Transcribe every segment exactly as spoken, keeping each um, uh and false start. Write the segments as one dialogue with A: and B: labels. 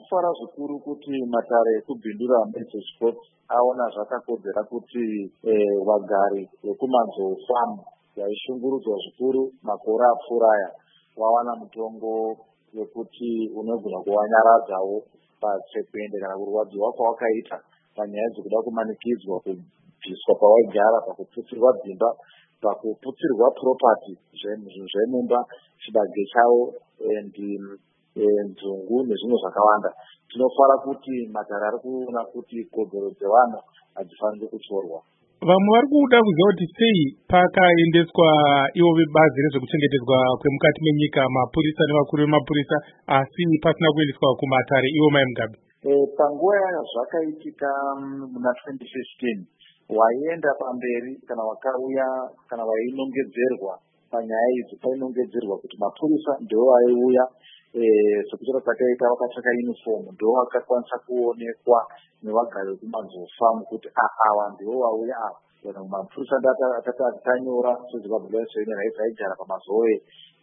A: tinofara zvikuru kuti matare ekubhindura ezvesports aona zvakakodzera kuti vagari vekumanzofamu vaishungurudzwa zvikuru makore apfuuraya wawana mutongo wekuti unogona kuvanyaradzawo patsekwende kana kurwadziwa kwawakaita panyaya dzekuda kumanikidzwa kubviswa pawaigara, pakuputsirwa dzimba, pakuputsirwa property zvemumba, chibage chavo, nzungu nezvimwe zvakawanda. Tinofara kuti matare ari kuona kuti kodzero dzevanhu hadzifaniri kutyorwa.
B: Vamwe vari kuda kuziva kuti sei pakaendeswa ivo vebazi rezvekuchengetedzwa kwemukati menyika, mapurisa nevakuru vemapurisa, asi pasina kuendeswa kumatare ivo Mai Mugabe?
A: E, panguva yazvakaitika muna twenty fifteen waienda pamberi kana wakauya kana wainongedzerwa panyaya idzi, painongedzerwa kuti mapurisa ndiwo aiuya sekuchero kwakaita vakapfeka uniform ndo vakakwanisa kuonekwa nevagari vekumanzofamu kuti ava ndiwo vauya ava. Kana mapurisa akati atanyora sezimbabwe human rights aigara pamazoe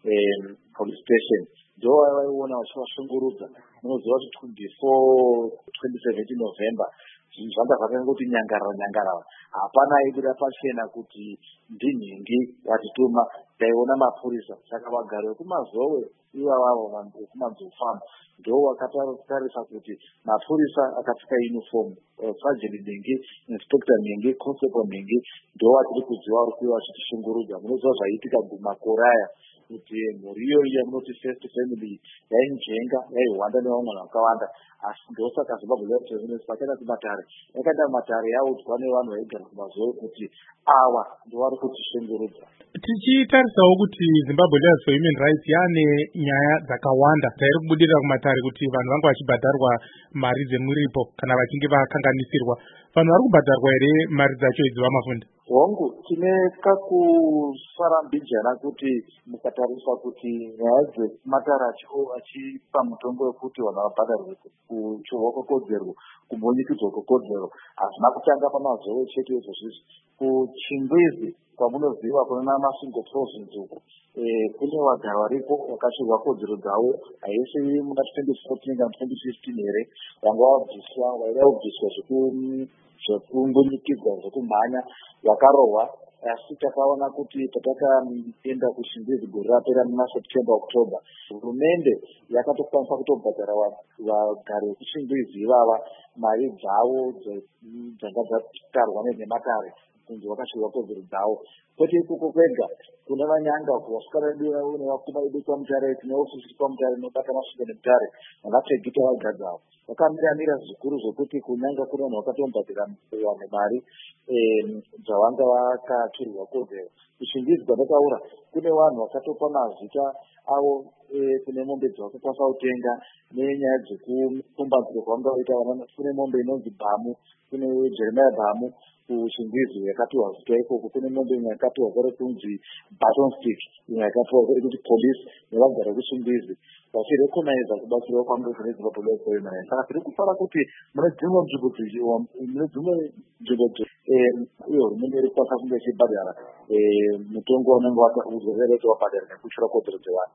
A: police station ndo vaiona vachivashungurudza. Munoziva kuti before twenty seventeen November zvinhu zvanga zvakanga kuti nyangarara nyangarara, hapana aibuda pachena kuti ndinhingi watituma, taiona mapurisa. Saka vagari vekumazoe ivavavo vekumanzofamu ndo vakatarisa kuti mapurisa akapfeka uniform, sajeni Ningi, inspector Ningi, constable Ningi ndo vatiri kuziva vari kuva vachitishungurudza. Munoziva zvaiitika makore aya kuti mhuri iyoyo yamunoti first family yainjenga, yaihwanda nevamwe vakawanda, asi ndosaka Zimbabwe Revenue pakaita kumatare yakaita matare yaudzwa nevanhu vaigara kumazoe kuti ava ndo vari kutishungurudza.
B: Tichitarisawo kuti Zimbabwe for Human Rights yaane nyaya dzakawanda dzairi kubudirira kumatare kuti vanhu vange vachibhadharwa mari dzemuripo kana vachinge vakanganisirwa. Vanhu vari kubhadharwa here mari dzacho idzi Vamafunda?
A: Hongu, tine kakusarambijana kuti mukatarisa kuti nyaya dzematare achipa mutongo wekuti vanhu vabhadharwe kuchovha kwekodzero, kumbunyikidzwa kwekodzero, hazvina kutanga pamazoe chete izvozvizvi. Kuchingwizi kwamunoziva kuna masingo province uko kune vagari varipo vakashirwa kodzero dzavo, haisi muna twenty fourteen kana twenty fifteen here, vanga vabviswa vaida kubviswa zvekumbunyikidzwa zvekumhanya vakarohwa. Asi takaona kuti patakaenda kuchingwizi gore rapera muna September October, hurumende yakatokwanisa kutobhadhara vagari vekuchingwizi ivava mari dzavo dzanga dzatarwa nematare kunzi vakashirwa kodzero dzavo. Kwete ikoko kwega, kune vanyanga kuvaswera vedu nevakuma vedu kwamutare, tine ofisi kwamutare inobata masvingo nemutare, vakapfegita vagadzavo vakamiramira zvikuru zvokuti kunyanga kune vanhu vakatombadhira vanhu mari dzavanga vakaturwa kodzero. Kuchingwizi kwatakaura kune vanhu vakatopa mazita avo kune mombe dzavakakwanisa kutenga nenyaya dzekukombanziro kwavanga vaita vana. Kune mombe inonzi Bhamu, kune Jeremiah Bhamu kuchingwizi yakapiwa zita ikoko, kune mombe imwe yakapiwa zita rekunzi Baton Stick, imwe yakapiwa zita rekuti Police nevagari vekuchingwizi vachirekonaiza kubatsirawo kwamuri kune Zimbabwe for Human Rights. Saka tiri kufara kuti mune dzimwe nzvimbo mune dzimwe nzvimbo uye hurumende iri kukwanisa kunge ichibhadhara mutongo unenge wakaudzwa kuti wabhadhara nekushora kodzero dzevanhu.